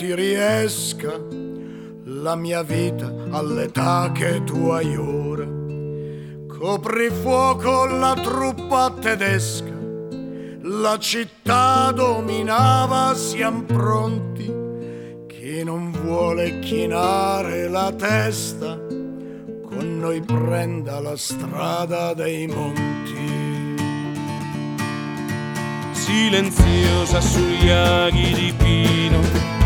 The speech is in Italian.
ti riesca la mia vita all'età che tu hai ora. Coprifuoco la truppa tedesca, la città dominava, siam pronti. Chi non vuole chinare la testa, con noi prenda la strada dei monti. Silenziosa sugli aghi di pino,